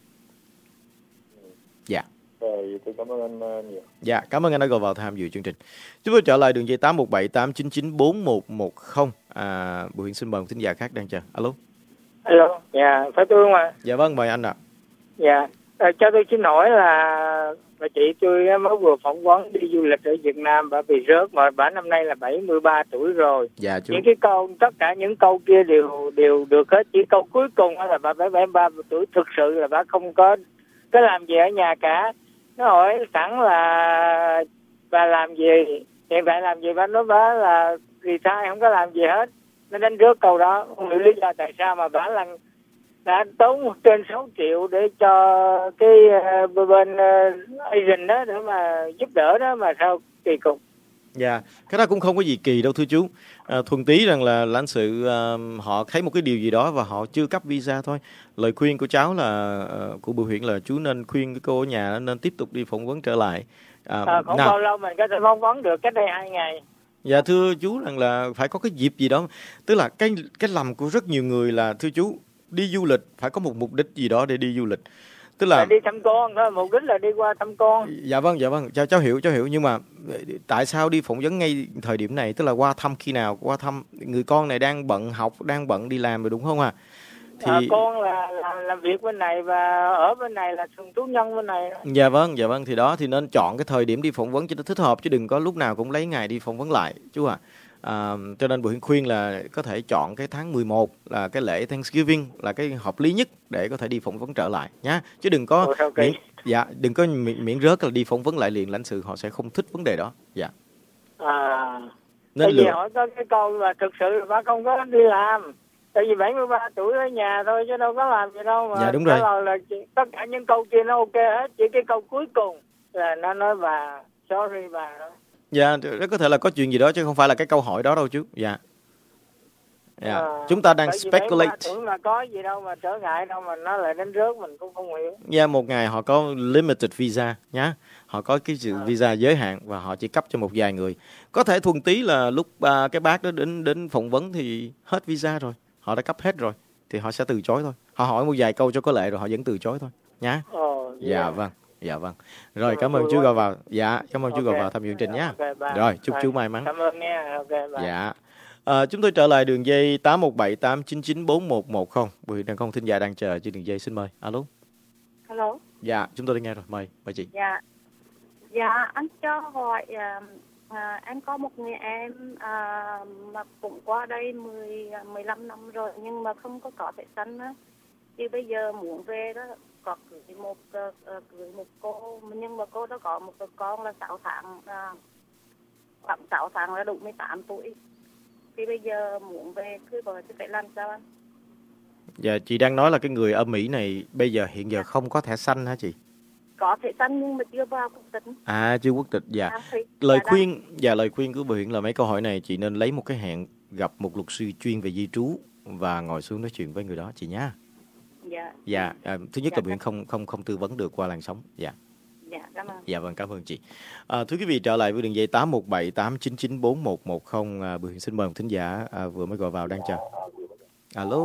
Dạ. Rồi, tôi cảm ơn anh nhiều. Dạ, cảm ơn anh đã gọi vào tham dự chương trình. Chúng tôi trở lại đường dây tám một bảy tám chín chín bốn một một không. À, Bùi Hiển xin mời một thính giả khác đang chờ. Alo. Alo, dạ, phải tôi không ạ? Dạ vâng, mời anh ạ. À. Dạ, à, cho tôi xin hỏi là bà chị tôi mới vừa phỏng vấn đi du lịch ở Việt Nam, bà bị rớt mà bà năm nay là bảy mươi ba tuổi rồi. Dạ chú. Những cái câu, tất cả những câu kia đều đều được hết, chỉ câu cuối cùng là bà bảy mươi ba tuổi, thực sự là bà không có có làm gì ở nhà cả. Nó hỏi sẵn là bà làm gì, hiện tại làm gì, bà nói bà là retire, không có làm gì hết. Nó đánh rớt câu đó, không hiểu lý do tại sao mà bà là đã tốn trên sáu triệu để cho cái uh, bên uh, agent đó để mà giúp đỡ đó, mà sao kỳ cục. Dạ, cái đó cũng không có gì kỳ đâu thưa chú. À, thuần tí rằng là lãnh sự uh, họ thấy một cái điều gì đó và họ chưa cấp visa thôi. Lời khuyên của cháu là uh, của Bùi Hiển là chú nên khuyên cái cô ở nhà nên tiếp tục đi phỏng vấn trở lại. À, à, không nào. Bao lâu mình có thể phỏng vấn được, cách đây hai ngày. Dạ thưa chú rằng là phải có cái dịp gì đó. Tức là cái cái lầm của rất nhiều người là thưa chú, đi du lịch phải có một mục đích gì đó để đi du lịch. Tức là, là đi thăm con thôi, mục đích là đi qua thăm con. Dạ vâng, dạ vâng, cháu cháu hiểu, cháu hiểu, nhưng mà tại sao đi phỏng vấn ngay thời điểm này? Tức là qua thăm khi nào? Qua thăm người con này đang bận học, đang bận đi làm rồi đúng không à? Thì à, con là, là làm việc bên này và ở bên này là thường trú nhân bên này. Dạ vâng, dạ vâng, thì đó thì nên chọn cái thời điểm đi phỏng vấn cho nó thích hợp, chứ đừng có lúc nào cũng lấy ngày đi phỏng vấn lại chú ạ. À. À, cho nên Bùi Hiển khuyên là có thể chọn cái tháng mười một là cái lễ Thanksgiving là cái hợp lý nhất để có thể đi phỏng vấn trở lại nhá, chứ đừng có okay. miễn, dạ đừng có miễn, miễn rớt là đi phỏng vấn lại liền, lãnh sự họ sẽ không thích vấn đề đó. Dạ. À, nên tại vì hỏi có cái câu là thực sự là bà không có đi làm, tại vì bảy mươi ba tuổi ở nhà thôi chứ đâu có làm gì đâu mà. Dạ đúng rồi. Là, là tất cả những câu kia nó ok hết, chỉ cái câu cuối cùng là nó nói bà sorry bà đó. Dạ, rất có thể là có chuyện gì đó chứ không phải là cái câu hỏi đó đâu chú. Dạ. Dạ. À, chúng ta đang speculate. Tưởng là có gì đâu mà trở ngại đâu mà nó lại đánh rớt, mình cũng không hiểu. Dạ, một ngày họ có limited visa nhá. Họ có cái sự à. visa giới hạn và họ chỉ cấp cho một vài người. Có thể thuần tí là lúc uh, cái bác đó đến đến phỏng vấn thì hết visa rồi, họ đã cấp hết rồi thì họ sẽ từ chối thôi. Họ hỏi một vài câu cho có lệ rồi họ vẫn từ chối thôi nhá. Ồ, yeah. Dạ vâng. Dạ vâng. Rồi, cảm ơn chú gọi vào. Dạ, cảm ơn okay. chú gọi vào tham dự chương trình nhé. Okay, rồi, chúc bye. Chú may mắn. Cảm ơn nha. Okay, bye. Dạ. À, chúng tôi trở lại đường dây tám một bảy tám chín chín bốn một một không. Bùi đang không thính giả đang chờ trên đường dây, xin mời. Alo. Alo. Dạ, chúng tôi đã nghe rồi. Mời, mời chị. Dạ. Dạ, anh cho hỏi à, à, em có một người em à, mà cũng qua đây mười, mười lăm năm rồi nhưng mà không có có thẻ xanh á. Thì bây giờ muốn về đó có cưới một uh, cưới một cô, nhưng mà cô đó có một con là sáu tháng, khoảng uh, sáu tháng là đủ mười tám tuổi. Thì bây giờ muốn về cưới vợ thì phải làm sao anh? Dạ, chị đang nói là cái người ở Mỹ này bây giờ hiện giờ không có thẻ xanh hả chị? Có thẻ xanh nhưng mà chưa vào quốc tịch. À, chưa quốc tịch, dạ. À, thì, lời dạ khuyên, dạ lời khuyên của Bùi Hiển là mấy câu hỏi này chị nên lấy một cái hẹn gặp một luật sư chuyên về di trú và ngồi xuống nói chuyện với người đó chị nhá. Dạ. Dạ, à, thứ nhất dạ, là Bùi Hiển không không không tư vấn được qua làn sóng. Dạ. Dạ, cảm ơn. Dạ vâng, cảm ơn chị. À, thưa quý vị, trở lại với đường dây tám một bảy tám chín chín bốn một một không. À, Bùi Hiển xin mời một thính giả à, vừa mới gọi vào đang chờ. Alo.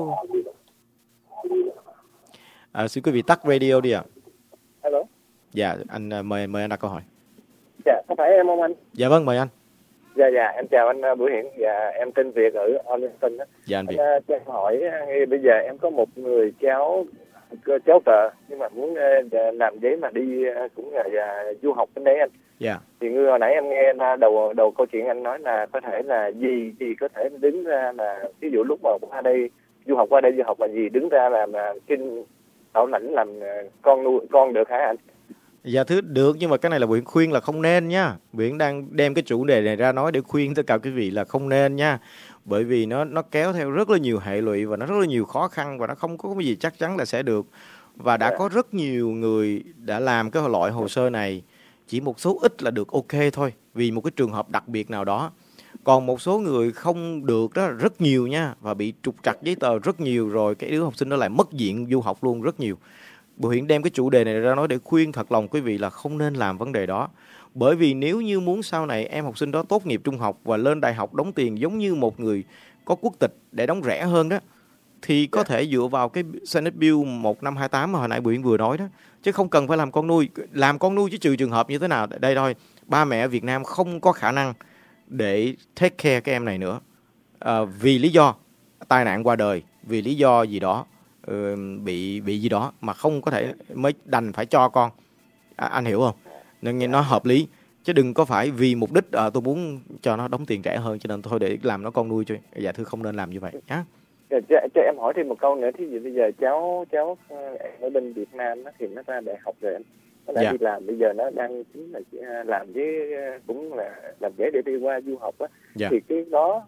À, xin quý vị tắt radio đi ạ. À. Alo. Dạ, anh mời mời anh đặt câu hỏi. Dạ, có phải em không anh? Dạ vâng, mời anh. Dạ dạ, em chào anh Bùi Hiển. Dạ, em tên Việt ở Arlington đó. Dạ anh Việt. Anh, cho em hỏi, bây giờ em có một người cháu cháu tờ nhưng mà muốn làm giấy mà đi cũng là, là du học bên đấy anh. Dạ. Thì như hồi nãy em nghe đầu đầu câu chuyện anh nói là có thể là gì thì có thể đứng ra là ví dụ lúc mà qua đây du học qua đây du học là gì đứng ra làm xin bảo lãnh làm con nuôi con được hả anh? Dạ thứ được, nhưng mà cái này là Bùi khuyên là không nên nha. Bùi đang đem cái chủ đề này ra nói để khuyên tất cả quý vị là không nên nha. Bởi vì nó nó kéo theo rất là nhiều hệ lụy và nó rất là nhiều khó khăn và nó không có cái gì chắc chắn là sẽ được. Và đã có rất nhiều người đã làm cái loại hồ sơ này, chỉ một số ít là được ok thôi vì một cái trường hợp đặc biệt nào đó. Còn một số người không được đó rất nhiều nha, và bị trục trặc giấy tờ rất nhiều, rồi cái đứa học sinh đó lại mất diện du học luôn rất nhiều. Bộ Huyện đem cái chủ đề này ra nói để khuyên thật lòng quý vị là không nên làm vấn đề đó. Bởi vì nếu như muốn sau này em học sinh đó tốt nghiệp trung học và lên đại học đóng tiền giống như một người có quốc tịch để đóng rẻ hơn đó, thì có thể dựa vào cái Senate Bill một năm hai tám mà hồi nãy Bộ Huyện vừa nói đó, chứ không cần phải làm con nuôi. Làm con nuôi chứ trừ trường hợp như thế nào đây thôi, ba mẹ ở Việt Nam không có khả năng để take care cái em này nữa, à, vì lý do tai nạn qua đời, vì lý do gì đó, uh, bị bị gì đó mà không có thể, mới đành phải cho con. À, anh hiểu không? Nên nghe nó hợp lý, chứ đừng có phải vì mục đích à, tôi muốn cho nó đóng tiền rẻ hơn cho nên thôi để làm nó con nuôi cho. Dạ thưa, không nên làm như vậy nhá. Cho, cho em hỏi thêm một câu nữa, thí dụ bây giờ cháu cháu ở bên Việt Nam đó, thì nó ra đại học rồi, nó đã dạ. đi làm, bây giờ nó đang chính là làm với cũng là làm giấy để đi qua du học á, dạ. thì cái đó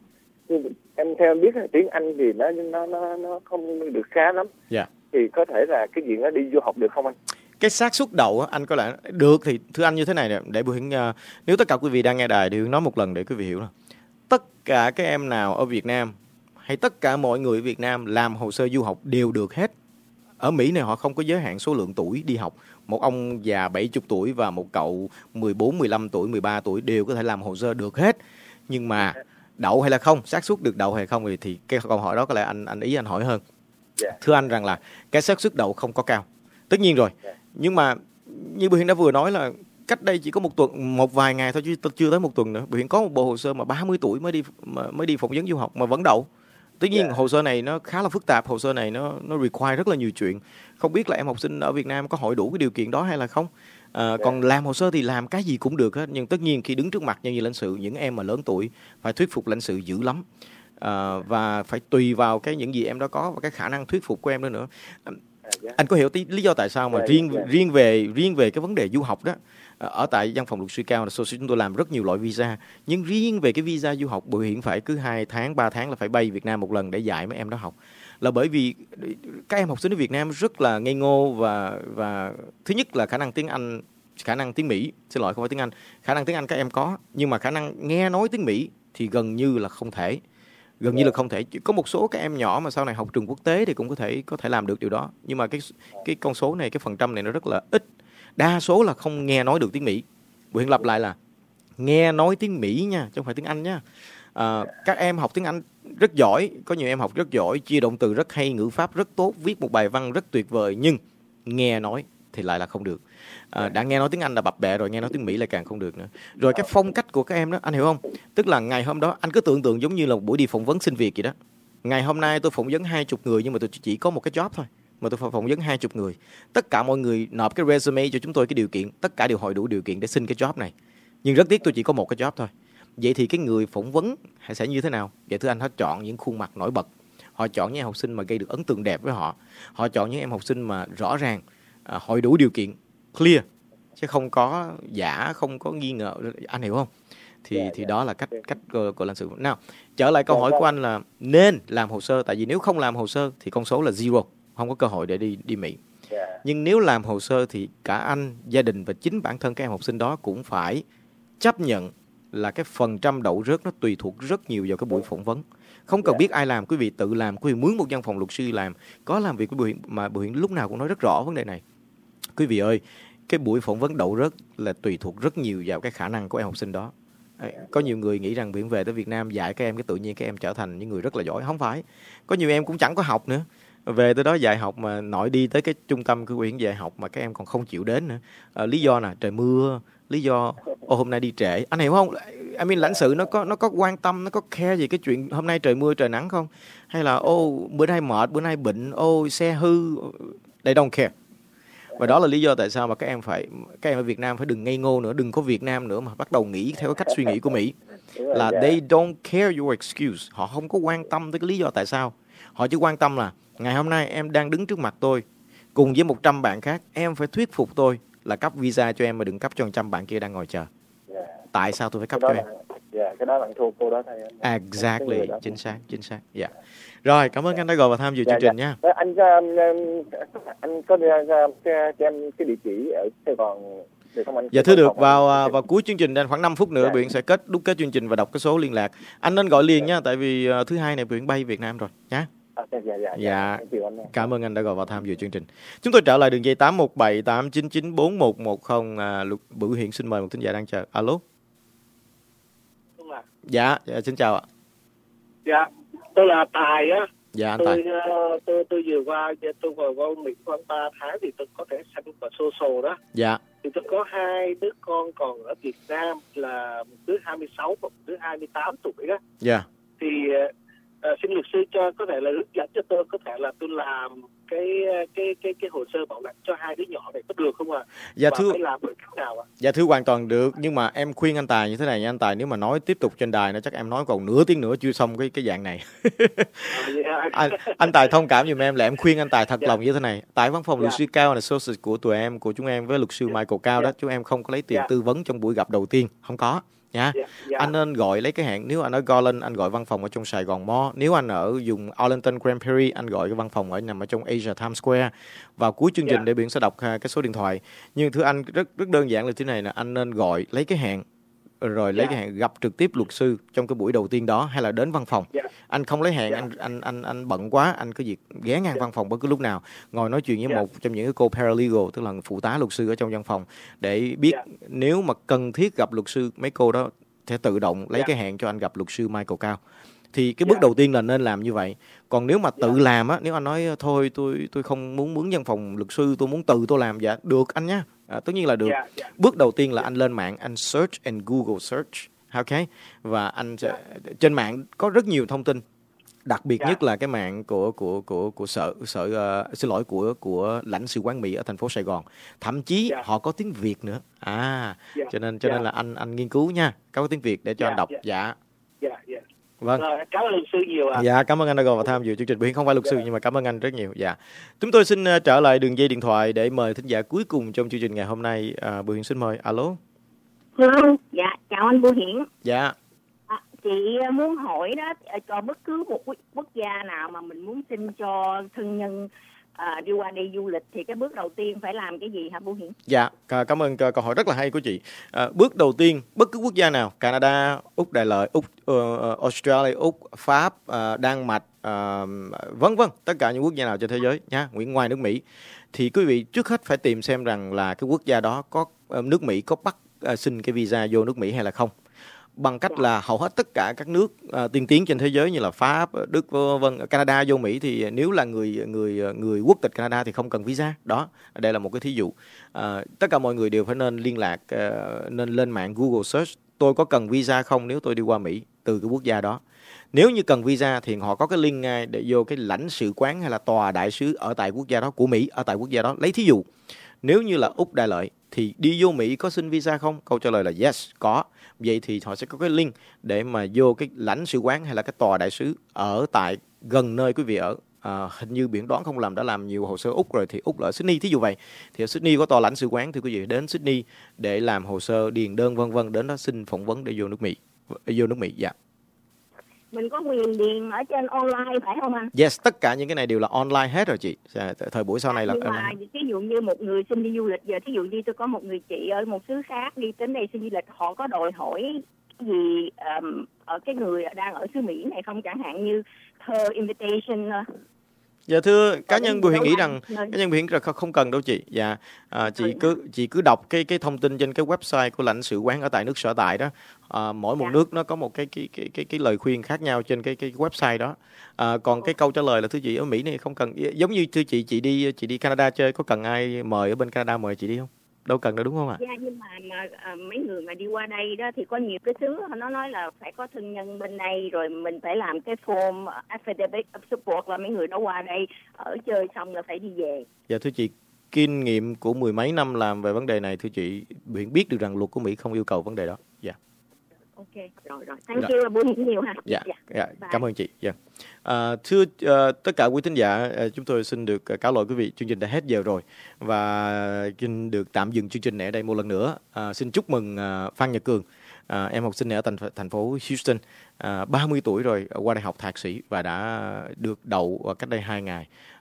em theo em biết là tiếng Anh thì nó nó nó nó không được khá lắm, dạ. thì có thể là cái chuyện nó đi du học được không anh? Cái xác suất đậu anh có lẽ được thì thưa anh như thế này nè, để Bùi Hiển, uh, nếu tất cả quý vị đang nghe đài thì Hiển nói một lần để quý vị hiểu là tất cả các em nào ở Việt Nam hay tất cả mọi người ở Việt Nam làm hồ sơ du học đều được hết. Ở Mỹ này họ không có giới hạn số lượng tuổi đi học. Một ông già bảy mươi tuổi và một cậu mười bốn, mười lăm tuổi, mười ba tuổi đều có thể làm hồ sơ được hết. Nhưng mà đậu hay là không, xác suất được đậu hay không thì, thì cái câu hỏi đó có lẽ anh anh ý anh hỏi hơn. Thưa anh rằng là cái xác suất đậu không có cao. Tất nhiên rồi. Nhưng mà như Bùi Hiển đã vừa nói là cách đây chỉ có một tuần, một vài ngày thôi chứ chưa tới một tuần nữa, Bùi Hiển có một bộ hồ sơ mà ba mươi tuổi mới đi mới đi phỏng vấn du học mà vẫn đậu. Tuy nhiên yeah. hồ sơ này nó khá là phức tạp, hồ sơ này nó nó require rất là nhiều chuyện. Không biết là em học sinh ở Việt Nam có hội đủ cái điều kiện đó hay là không. À, yeah. Còn làm hồ sơ thì làm cái gì cũng được hết, nhưng tất nhiên khi đứng trước mặt nhân viên lãnh sự, những em mà lớn tuổi phải thuyết phục lãnh sự dữ lắm. À, và phải tùy vào cái những gì em đó có và cái khả năng thuyết phục của em đó nữa. Yeah. Anh có hiểu tí lý do tại sao mà yeah, riêng yeah. riêng về riêng về cái vấn đề du học đó, ở tại văn phòng luật sư cao là chúng tôi làm rất nhiều loại visa, nhưng riêng về cái visa du học Bùi Hiển phải cứ hai tháng ba tháng là phải bay Việt Nam một lần để dạy mấy em đó học, là bởi vì các em học sinh ở Việt Nam rất là ngây ngô và và thứ nhất là khả năng tiếng Anh, khả năng tiếng Mỹ, xin lỗi không phải tiếng Anh, khả năng tiếng Anh các em có, nhưng mà khả năng nghe nói tiếng Mỹ thì gần như là không thể. Gần như là không thể. Có một số các em nhỏ mà sau này học trường quốc tế thì cũng có thể có thể làm được điều đó, nhưng mà cái cái con số này, cái phần trăm này nó rất là ít. Đa số là không nghe nói được tiếng Mỹ. Bùi Hiển lặp lại là nghe nói tiếng Mỹ nha, chứ không phải tiếng Anh nha. À, các em học tiếng Anh rất giỏi, có nhiều em học rất giỏi, chia động từ rất hay, ngữ pháp rất tốt, viết một bài văn rất tuyệt vời, nhưng nghe nói thì lại là không được. À, đã nghe nói tiếng Anh là bập bẹ rồi, nghe nói tiếng Mỹ lại càng không được nữa. Rồi cái phong cách của các em đó, anh hiểu không? Tức là ngày hôm đó, anh cứ tưởng tượng giống như là một buổi đi phỏng vấn xin việc vậy đó. Ngày hôm nay tôi phỏng vấn hai chục người nhưng mà tôi chỉ có một cái job thôi. Mà tôi phỏng vấn hai chục người. Tất cả mọi người nộp cái resume cho chúng tôi cái điều kiện, tất cả đều hội đủ điều kiện để xin cái job này. Nhưng rất tiếc tôi chỉ có một cái job thôi. Vậy thì cái người phỏng vấn sẽ như thế nào? Vậy thưa anh, họ chọn những khuôn mặt nổi bật. Họ chọn những em học sinh mà gây được ấn tượng đẹp với họ. Họ chọn những em học sinh mà rõ ràng à, hội đủ điều kiện, clear, chứ không có giả, không có nghi ngờ. Anh hiểu không? Thì yeah, thì yeah. đó là cách cách của, của lãnh sự. Nào, trở lại câu hỏi của anh là nên làm hồ sơ, tại vì nếu không làm hồ sơ thì con số là zero, không có cơ hội để đi đi Mỹ. Yeah. Nhưng nếu làm hồ sơ thì cả anh, gia đình và chính bản thân các em học sinh đó cũng phải chấp nhận là cái phần trăm đậu rớt nó tùy thuộc rất nhiều vào cái buổi phỏng vấn. Không cần yeah. biết ai làm, quý vị tự làm, quý vị mướn một văn phòng luật sư làm, có làm việc với Bùi Hiển, mà Bùi Hiển lúc nào cũng nói rất rõ vấn đề này. Quý vị ơi, cái buổi phỏng vấn đậu rớt là tùy thuộc rất nhiều vào cái khả năng của em học sinh đó. Có nhiều người nghĩ rằng Bùi Hiển về tới Việt Nam dạy các em cái tự nhiên các em trở thành những người rất là giỏi. Không phải. Có nhiều em cũng chẳng có học nữa. Về tới đó dạy học mà nội đi tới cái trung tâm của Bùi Hiển dạy học mà các em còn không chịu đến nữa. À, lý do là trời mưa, lý do ô hôm nay đi trễ. Anh hiểu không? I mean, lãnh sự nó có nó có quan tâm, nó có care gì cái chuyện hôm nay trời mưa trời nắng không? Hay là ô bữa nay mệt, bữa nay bệnh, ô xe hư. They don't care. Và đó là lý do tại sao mà các em phải các em ở Việt Nam phải đừng ngây ngô nữa, đừng có Việt Nam nữa mà bắt đầu nghĩ theo cái cách suy nghĩ của Mỹ. Là they don't care your excuse. Họ không có quan tâm tới cái lý do tại sao. Họ chỉ quan tâm là ngày hôm nay em đang đứng trước mặt tôi cùng với một trăm bạn khác, em phải thuyết phục tôi là cấp visa cho em mà đừng cấp cho một trăm bạn kia đang ngồi chờ. Tại sao tôi phải cấp cho em? Dạ, cái đó bạn thua cô đó thôi. Exactly, chính xác, chính xác. Dạ. Yeah. Rồi, cảm ơn anh đã gọi và tham dự chương trình nha. Anh anh có cho em cái địa chỉ ở Sài Gòn Được không anh? Dạ thưa được, vào vào cuối chương trình đang khoảng năm phút nữa, dạ. Biển sẽ kết đúc kết chương trình và đọc cái số liên lạc. Anh nên gọi liền dạ. nha, tại vì uh, thứ hai này Biển bay Việt Nam rồi nhá. À, dạ, dạ, dạ, dạ. Cảm ơn anh đã gọi vào tham dự chương trình. Chúng tôi trở lại đường dây tám một bảy tám chín chín bốn một một không. À, Bửu Hiển xin mời một thính giả đang chờ. Alo. Dạ, dạ, xin chào ạ. Dạ, tôi là Tài á. Dạ, anh tôi, Tài. Uh, tôi tôi vừa qua, tôi vừa qua Mỹ khoảng ba tháng thì tôi có thể sanh vào social đó. Dạ. Thì tôi có hai đứa con còn ở Việt Nam, là một đứa hai mươi sáu và một đứa hai mươi tám tuổi đó. Dạ. Thì uh, xin luật sư cho có thể là hướng dẫn cho tôi, có thể là tôi làm cái cái cái cái hồ sơ bảo lãnh cho hai đứa nhỏ này có được không ạ? À? Dạ và thưa. phải làm bằng cách nào ạ? À? Dạ thưa hoàn toàn được, nhưng mà em khuyên anh Tài như thế này nha anh Tài, nếu mà nói tiếp tục trên đài nó chắc em nói còn nửa tiếng nữa chưa xong cái cái dạng này. anh, anh Tài thông cảm giùm em là em khuyên anh Tài thật yeah. lòng như thế này. Tại văn phòng yeah. luật sư Cao là source của tụi em, của chúng em với luật sư yeah. Michael Cao yeah. đó, chúng em không có lấy tiền yeah. tư vấn trong buổi gặp đầu tiên, không có. Nha. Yeah, yeah. Anh nên gọi lấy cái hẹn. Nếu anh ở Garland, anh gọi văn phòng ở trong Sài Gòn Mall. Nếu anh ở dùng Arlington Grand Prairie, anh gọi cái văn phòng ở nằm ở trong Asia Times Square. Vào cuối chương trình yeah. để Biển sẽ đọc cái số điện thoại. Nhưng thưa anh, rất rất đơn giản là thế này là anh nên gọi lấy cái hẹn, rồi lấy yeah. cái hẹn gặp trực tiếp luật sư trong cái buổi đầu tiên đó, hay là đến văn phòng. Yeah. Anh không lấy hẹn, yeah. anh anh anh anh bận quá, anh có việc ghé ngang yeah. văn phòng bất cứ lúc nào, ngồi nói chuyện với yeah. một trong những cái cô paralegal, tức là phụ tá luật sư ở trong văn phòng, để biết yeah. nếu mà cần thiết gặp luật sư, mấy cô đó sẽ tự động lấy yeah. cái hẹn cho anh gặp luật sư Michael Cao. Thì cái bước yeah. đầu tiên là nên làm như vậy. Còn nếu mà tự yeah. làm á, nếu anh nói thôi tôi tôi không muốn mướn văn phòng luật sư, tôi muốn tự tôi làm, dạ được anh nhá. À, tất nhiên là được. Yeah, yeah. Bước đầu tiên là yeah. anh lên mạng, anh search and Google search, ok? Và anh sẽ, yeah. trên mạng có rất nhiều thông tin, đặc biệt yeah. nhất là cái mạng của của của của sở sở uh, xin lỗi của của lãnh sự quán Mỹ ở thành phố Sài Gòn, thậm chí yeah. họ có tiếng Việt nữa. À, yeah. cho nên cho yeah. nên là anh anh nghiên cứu nha, có tiếng Việt để cho yeah. anh đọc. Yeah. Dạ. Yeah. Yeah. Vâng. Rồi, cảm ơn luật sư nhiều ạ. À. Dạ, cảm ơn anh đã gọi vào tham dự chương trình. Biển không phải luật sư yeah. nhưng mà cảm ơn anh rất nhiều. Dạ. Chúng tôi xin uh, trở lại đường dây điện thoại để mời thính giả cuối cùng trong chương trình ngày hôm nay. Uh, Bùi Hiển xin mời. Alo. Hello. Dạ, chào anh Bùi Hiển. Dạ. À, chị muốn hỏi đó, cho bất cứ một quốc gia nào mà mình muốn xin cho thân nhân À, đi qua đây du lịch thì cái bước đầu tiên phải làm cái gì hả Bùi Hiển? Dạ, cảm ơn câu hỏi rất là hay của chị. À, bước đầu tiên, bất cứ quốc gia nào, Canada, Úc Đại Lợi, Úc, uh, Australia, Úc, Pháp, uh, Đan Mạch, uh, vân vân, tất cả những quốc gia nào trên thế giới nha, ngoài nước Mỹ, thì quý vị trước hết phải tìm xem rằng là cái quốc gia đó có uh, nước Mỹ có bắt uh, xin cái visa vô nước Mỹ hay là không. Bằng cách là hầu hết tất cả các nước uh, tiên tiến trên thế giới như là Pháp, Đức, vân, Canada vô Mỹ thì nếu là người người người quốc tịch Canada thì không cần visa. Đó, đây là một cái thí dụ. Uh, tất cả mọi người đều phải nên liên lạc, uh, nên lên mạng Google search tôi có cần visa không nếu tôi đi qua Mỹ từ cái quốc gia đó. Nếu như cần visa thì họ có cái link ngay để vô cái lãnh sự quán hay là tòa đại sứ ở tại quốc gia đó của Mỹ, ở tại quốc gia đó. Lấy thí dụ, nếu như là Úc Đại Lợi thì đi vô Mỹ có xin visa không? Câu trả lời là yes, có. Vậy thì họ sẽ có cái link để mà vô cái lãnh sự quán hay là cái tòa đại sứ ở tại gần nơi quý vị ở. À, hình như Biển đoán không lầm đã làm nhiều hồ sơ Úc rồi, thì Úc là ở Sydney thí dụ vậy. Thì ở Sydney có tòa lãnh sự quán thì quý vị đến Sydney để làm hồ sơ, điền đơn vân vân, đến đó xin phỏng vấn để vô nước Mỹ. Vô nước Mỹ, dạ. Mình có quyền điền ở trên online phải không anh? Yes, tất cả những cái này đều là online hết rồi chị. Thời buổi sau này là... Nhưng mà ví dụ như một người xin đi du lịch, giờ thí dụ như tôi có một người chị ở một xứ khác đi đến đây xin du lịch, họ có đòi hỏi cái gì um, ở cái người đang ở xứ Mỹ này không, chẳng hạn như her invitation... Dạ thưa cá nhân Bùi Hiển nghĩ rằng cá nhân Bùi Hiển là không cần đâu chị. Dạ à, chị cứ chị cứ đọc cái cái thông tin trên cái website của lãnh sự quán ở tại nước sở tại đó. À, mỗi một dạ. nước nó có một cái cái cái cái cái lời khuyên khác nhau trên cái cái website đó. À, còn cái câu trả lời là thưa chị ở Mỹ này không cần, giống như thưa chị chị đi chị đi Canada chơi, có cần ai mời ở bên Canada mời chị đi không? Đâu cần đâu đúng không ạ? Dạ, nhưng mà, mà à, mấy người mà đi qua đây đó thì có nhiều cái xứ nó nói là phải có thân nhân bên đây, rồi mình phải làm cái form affidavit of support là mấy người đó qua đây ở chơi xong là phải đi về. Dạ thưa chị, kinh nghiệm của mười mấy năm làm về vấn đề này, thưa chị Biển biết được rằng luật của Mỹ không yêu cầu vấn đề đó. Dạ. Ok, rồi rồi. Thank you, Bùi Hiển nhiều ha. Dạ, dạ. dạ. Cảm ơn chị. Dạ. À, thưa uh, tất cả quý thính giả, uh, chúng tôi xin được uh, cáo lỗi quý vị, chương trình đã hết giờ rồi và xin được tạm dừng chương trình này ở đây một lần nữa. Uh, xin chúc mừng uh, Phan Nhật Cường, uh, em học sinh ở thành, thành phố Houston, uh, ba mươi tuổi rồi, qua đại học thạc sĩ và đã được đậu cách đây hai ngày.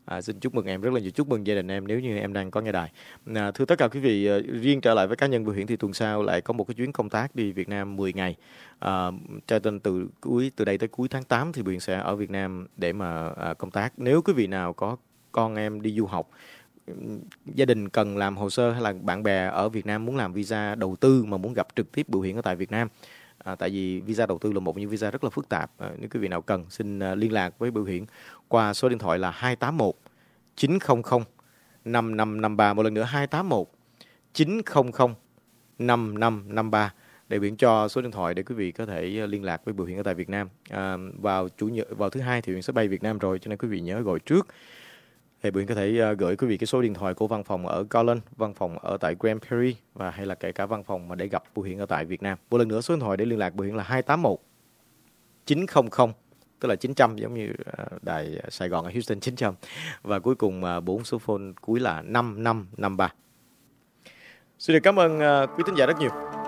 À, xin chúc mừng em rất là nhiều, chúc mừng gia đình em nếu như em đang có nghe đài. À, thưa tất cả quý vị, riêng trở lại với cá nhân Bưu Hiển thì tuần sau lại có một cái chuyến công tác đi Việt Nam mười ngày. À, cho nên từ cuối từ đây tới cuối tháng tám thì Bưu Hiển sẽ ở Việt Nam để mà à, công tác. Nếu quý vị nào có con em đi du học, gia đình cần làm hồ sơ hay là bạn bè ở Việt Nam muốn làm visa đầu tư mà muốn gặp trực tiếp Bưu Hiển ở tại Việt Nam, à, tại vì visa đầu tư là một những visa rất là phức tạp, à, nếu quý vị nào cần xin uh, liên lạc với Bưu Hiển qua số điện thoại là hai tám một chín không không năm năm năm ba. Một lần nữa hai tám một chín không không năm năm năm ba để Bưu Hiển cho số điện thoại để quý vị có thể liên lạc với Bưu Hiển ở tại Việt Nam. À, vào chủ nhật vào thứ hai thì Bưu Hiển sẽ bay Việt Nam rồi, cho nên quý vị nhớ gọi trước. Thì Bưu Hiển có thể uh, gửi quý vị cái số điện thoại của văn phòng ở Garland, văn phòng ở tại Grand Prairie và hay là kể cả văn phòng mà để gặp Bưu Hiển ở tại Việt Nam. Một lần nữa số điện thoại để liên lạc Bưu Hiển là hai tám một chín không không, tức là chín trăm giống như uh, đài Sài Gòn ở Houston chín trăm, và cuối cùng bốn uh, số phone cuối là năm năm năm ba. Xin được cảm ơn uh, quý thính giả rất nhiều.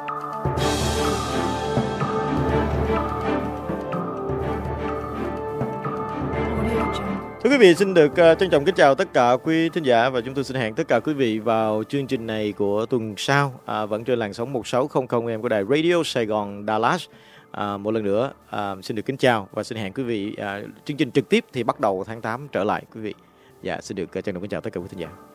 Thưa quý vị, xin được uh, trân trọng kính chào tất cả quý thính giả và chúng tôi xin hẹn tất cả quý vị vào chương trình này của tuần sau, uh, vẫn trên làn sóng một sáu không không em của đài Radio Sài Gòn Dallas. Uh, một lần nữa uh, xin được kính chào và xin hẹn quý vị uh, chương trình trực tiếp thì bắt đầu tháng tám trở lại quý vị. Dạ, xin được uh, trân trọng kính chào tất cả quý thính giả.